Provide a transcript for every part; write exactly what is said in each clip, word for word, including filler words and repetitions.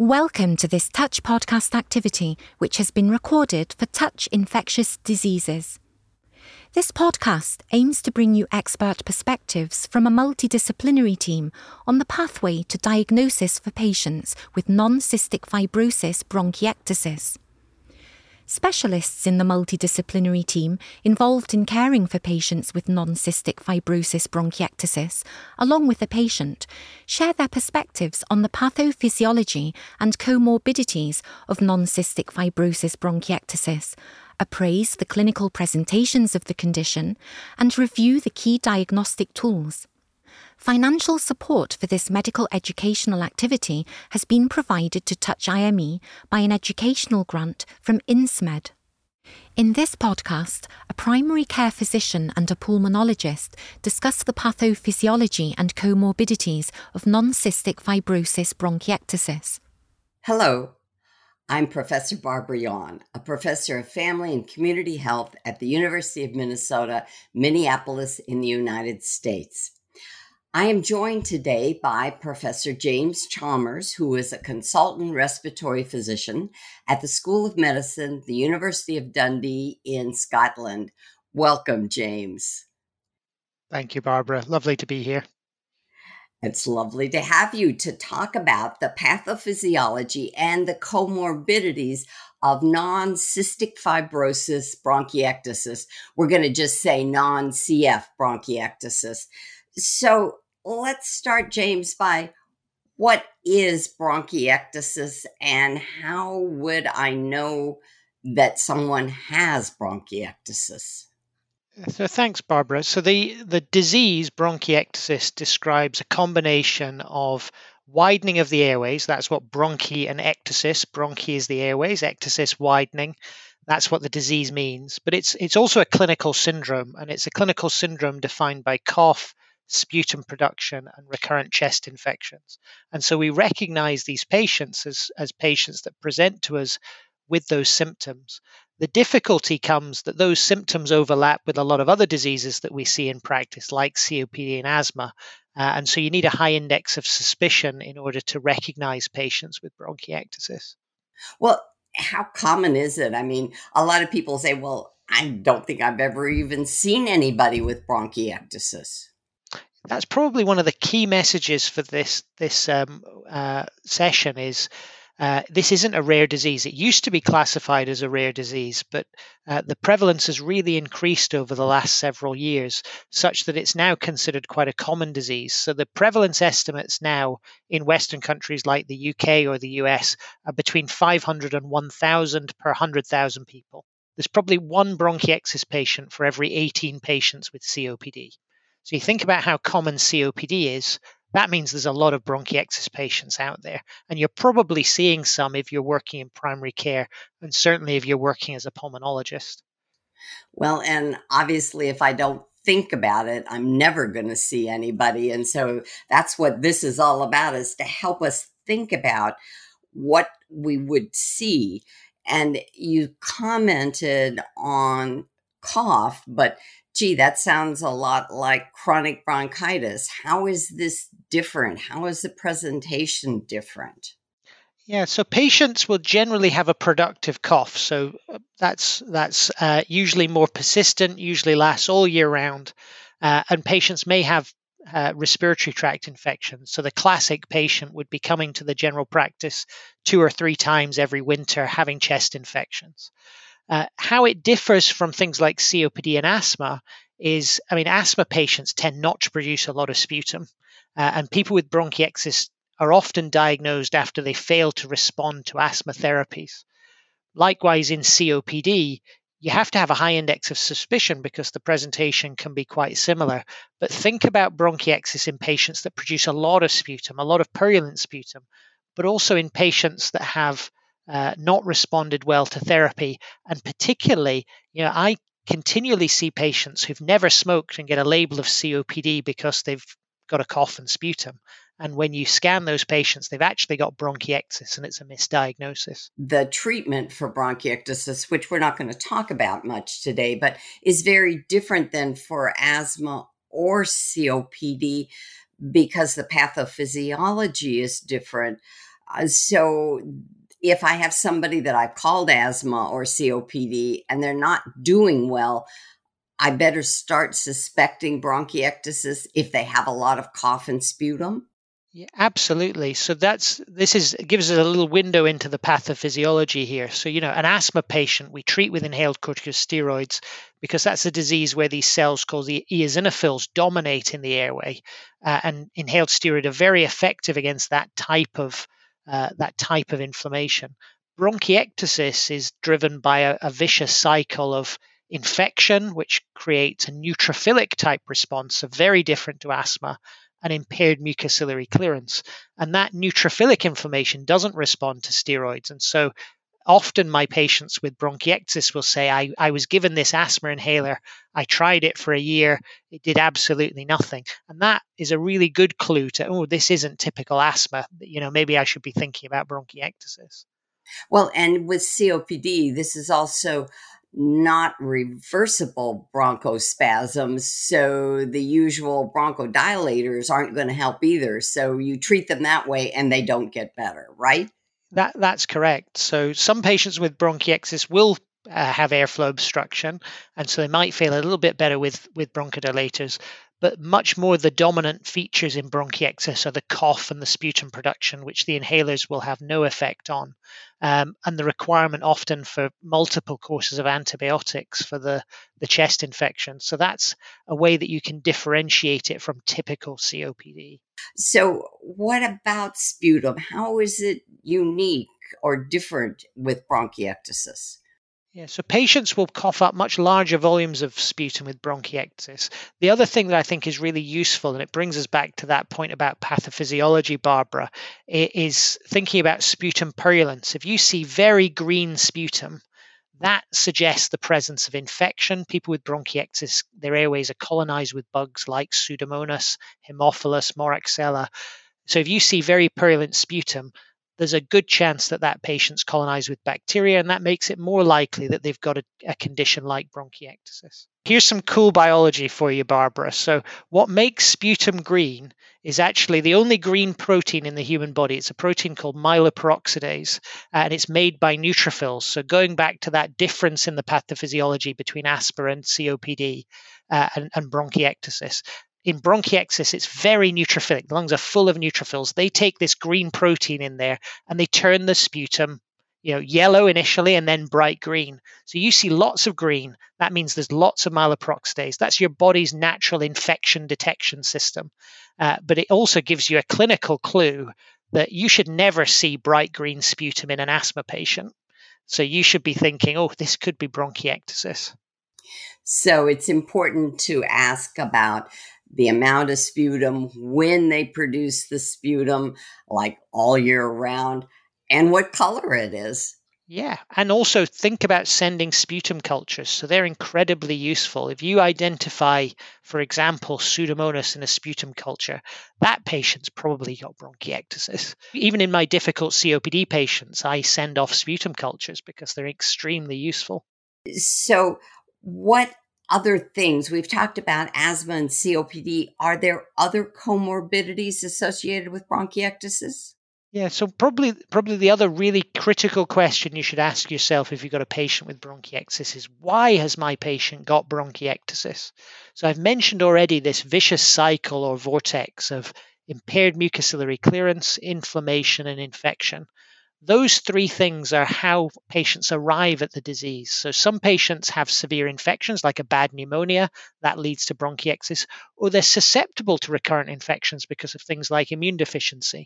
Welcome to this Touch podcast activity, which has been recorded for Touch Infectious Diseases. This podcast aims to bring you expert perspectives from a multidisciplinary team on the pathway to diagnosis for patients with non-cystic fibrosis bronchiectasis. Specialists in the multidisciplinary team involved in caring for patients with non-cystic fibrosis bronchiectasis, along with the patient, share their perspectives on the pathophysiology and comorbidities of non-cystic fibrosis bronchiectasis, appraise the clinical presentations of the condition, and review the key diagnostic tools. Financial support for this medical educational activity has been provided to Touch I M E by an educational grant from INSMED. In this podcast, a primary care physician and a pulmonologist discuss the pathophysiology and comorbidities of non-cystic fibrosis bronchiectasis. Hello, I'm Professor Barbara Yawn, a professor of family and community health at the University of Minnesota, Minneapolis in the United States. I am joined today by Professor James Chalmers, who is a consultant respiratory physician at the School of Medicine, the University of Dundee in Scotland. Welcome, James. Thank you, Barbara. Lovely to be here. It's lovely to have you to talk about the pathophysiology and the comorbidities of non-cystic fibrosis bronchiectasis. We're going to just say non-C F bronchiectasis. So let's start, James, by what is bronchiectasis and how would I know that someone has bronchiectasis? So thanks, Barbara. So the, the disease bronchiectasis describes a combination of widening of the airways. That's what bronchi and ectasis. Bronchi is the airways, ectasis widening. That's what the disease means. But it's it's also a clinical syndrome, and it's a clinical syndrome defined by cough, sputum production, and recurrent chest infections. And so we recognize these patients as, as patients that present to us with those symptoms. The difficulty comes that those symptoms overlap with a lot of other diseases that we see in practice, like C O P D and asthma. Uh, and so you need a high index of suspicion in order to recognize patients with bronchiectasis. Well, how common is it? I mean, a lot of people say, well, I don't think I've ever even seen anybody with bronchiectasis. That's probably one of the key messages for this this um, uh, session is uh, this isn't a rare disease. It used to be classified as a rare disease, but uh, the prevalence has really increased over the last several years, such that it's now considered quite a common disease. So the prevalence estimates now in Western countries like the U K or the U S are between five hundred and one thousand per one hundred thousand people. There's probably one bronchiectasis patient for every eighteen patients with C O P D. So you think about how common C O P D is, that means there's a lot of bronchiectasis patients out there. And you're probably seeing some if you're working in primary care, and certainly if you're working as a pulmonologist. Well, and obviously, if I don't think about it, I'm never going to see anybody. And so that's what this is all about, is to help us think about what we would see. And you commented on cough, but gee, that sounds a lot like chronic bronchitis. How is this different? How is the presentation different? Yeah, so patients will generally have a productive cough. So that's that's uh, usually more persistent, usually lasts all year round. Uh, and patients may have uh, respiratory tract infections. So the classic patient would be coming to the general practice two or three times every winter, having chest infections. Uh, how it differs from things like C O P D and asthma is, I mean, asthma patients tend not to produce a lot of sputum, uh, and people with bronchiectasis are often diagnosed after they fail to respond to asthma therapies. Likewise, in C O P D, you have to have a high index of suspicion because the presentation can be quite similar. But think about bronchiectasis in patients that produce a lot of sputum, a lot of purulent sputum, but also in patients that have Uh, not responded well to therapy. And particularly, you know, I continually see patients who've never smoked and get a label of C O P D because they've got a cough and sputum. And when you scan those patients, they've actually got bronchiectasis, and it's a misdiagnosis. The treatment for bronchiectasis, which we're not going to talk about much today, but is very different than for asthma or C O P D because the pathophysiology is different. Uh, so if I have somebody that I've called asthma or C O P D and they're not doing well, I better start suspecting bronchiectasis if they have a lot of cough and sputum. Yeah, absolutely. So that's this is gives us a little window into the pathophysiology here. So, you know, an asthma patient we treat with inhaled corticosteroids because that's a disease where these cells called the eosinophils dominate in the airway, uh, and inhaled steroid are very effective against that type of uh, that type of inflammation. Bronchiectasis is driven by a, a vicious cycle of infection, which creates a neutrophilic type response, so very different to asthma, and impaired mucociliary clearance. And that neutrophilic inflammation doesn't respond to steroids. And so often my patients with bronchiectasis will say, I, I was given this asthma inhaler. I tried it for a year. It did absolutely nothing. And that is a really good clue to, oh, this isn't typical asthma. You know, maybe I should be thinking about bronchiectasis. Well, and with C O P D, this is also not reversible bronchospasms. So the usual bronchodilators aren't going to help either. So you treat them that way and they don't get better, right? That that's correct. So some patients with bronchiectasis will uh, have airflow obstruction, and so they might feel a little bit better with with bronchodilators. But much more the dominant features in bronchiectasis are the cough and the sputum production, which the inhalers will have no effect on, um, and the requirement often for multiple courses of antibiotics for the, the chest infection. So that's a way that you can differentiate it from typical C O P D. So what about sputum? How is it unique or different with bronchiectasis? Yeah, so patients will cough up much larger volumes of sputum with bronchiectasis. The other thing that I think is really useful, and it brings us back to that point about pathophysiology, Barbara, is thinking about sputum purulence. If you see very green sputum, that suggests the presence of infection. People with bronchiectasis, their airways are colonized with bugs like Pseudomonas, Haemophilus, Moraxella. So if you see very purulent sputum, there's a good chance that that patient's colonized with bacteria, and that makes it more likely that they've got a, a condition like bronchiectasis. Here's some cool biology for you, Barbara. So what makes sputum green is actually the only green protein in the human body. It's a protein called myeloperoxidase, and it's made by neutrophils. So going back to that difference in the pathophysiology between asthma and C O P D uh, and, and bronchiectasis. In bronchiectasis, it's very neutrophilic. The lungs are full of neutrophils. They take this green protein in there and they turn the sputum, you know, yellow initially and then bright green. So you see lots of green. That means there's lots of myeloperoxidase. That's your body's natural infection detection system. Uh, but it also gives you a clinical clue that you should never see bright green sputum in an asthma patient. So you should be thinking, oh, this could be bronchiectasis. So it's important to ask about the amount of sputum, when they produce the sputum, like all year round, and what color it is. Yeah, and also think about sending sputum cultures. So they're incredibly useful. If you identify, for example, Pseudomonas in a sputum culture, that patient's probably got bronchiectasis. Even in my difficult C O P D patients, I send off sputum cultures because they're extremely useful. So what other things? We've talked about asthma and C O P D. Are there other comorbidities associated with bronchiectasis? Yeah, so probably probably the other really critical question you should ask yourself if you've got a patient with bronchiectasis is, why has my patient got bronchiectasis? So I've mentioned already this vicious cycle or vortex of impaired mucociliary clearance, inflammation, and infection. Those three things are how patients arrive at the disease. So some patients have severe infections like a bad pneumonia that leads to bronchiectasis, or they're susceptible to recurrent infections because of things like immune deficiency.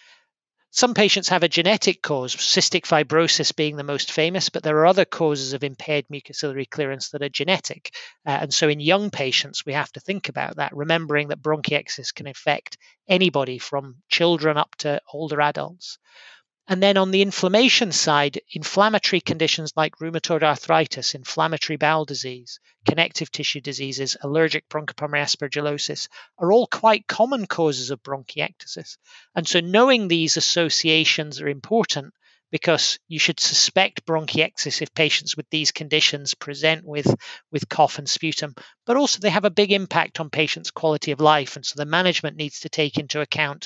Some patients have a genetic cause, cystic fibrosis being the most famous, but there are other causes of impaired mucociliary clearance that are genetic. Uh, and so in young patients, we have to think about that, remembering that bronchiectasis can affect anybody from children up to older adults. And then on the inflammation side, inflammatory conditions like rheumatoid arthritis, inflammatory bowel disease, connective tissue diseases, allergic bronchopulmonary aspergillosis are all quite common causes of bronchiectasis. And so knowing these associations are important because you should suspect bronchiectasis if patients with these conditions present with, with cough and sputum, but also they have a big impact on patients' quality of life. And so the management needs to take into account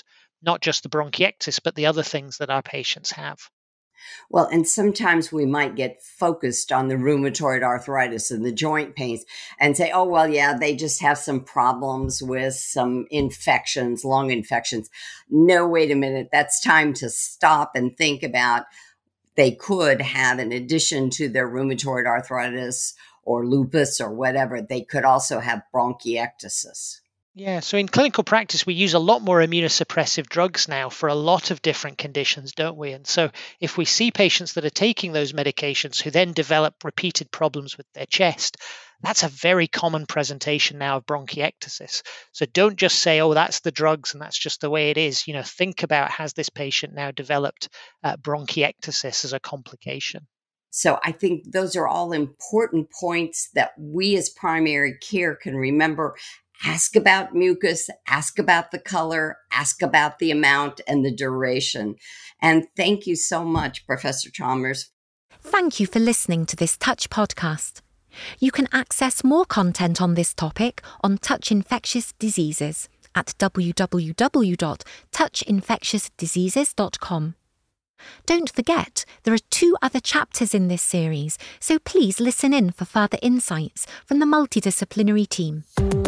not just the bronchiectasis, but the other things that our patients have. Well, and sometimes we might get focused on the rheumatoid arthritis and the joint pains and say, oh, well, yeah, they just have some problems with some infections, lung infections. No, wait a minute. That's time to stop and think about they could have, in addition to their rheumatoid arthritis or lupus or whatever, they could also have bronchiectasis. Yeah, so in clinical practice, we use a lot more immunosuppressive drugs now for a lot of different conditions, don't we? And so if we see patients that are taking those medications who then develop repeated problems with their chest, that's a very common presentation now of bronchiectasis. So don't just say, oh, that's the drugs and that's just the way it is. You know, think about, has this patient now developed uh, bronchiectasis as a complication? So I think those are all important points that we as primary care can remember. Ask about mucus, ask about the color, ask about the amount and the duration. And thank you so much, Professor Chalmers. Thank you for listening to this Touch podcast. You can access more content on this topic on Touch Infectious Diseases at w w w dot touch infectious diseases dot com. Don't forget, there are two other chapters in this series, so please listen in for further insights from the multidisciplinary team.